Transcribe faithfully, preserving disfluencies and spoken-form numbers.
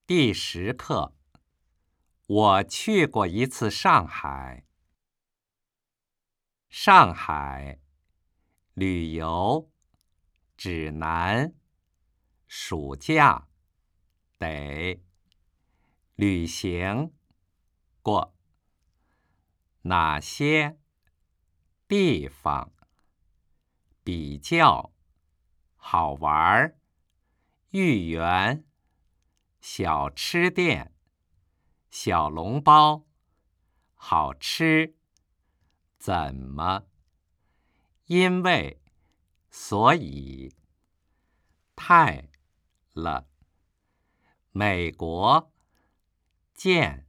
第十课，我去过一次上海。上海旅游指南，暑假得旅行过哪些地方比较好玩？豫园小吃店，小笼包好吃，怎么？因为，所以，太了，美国见。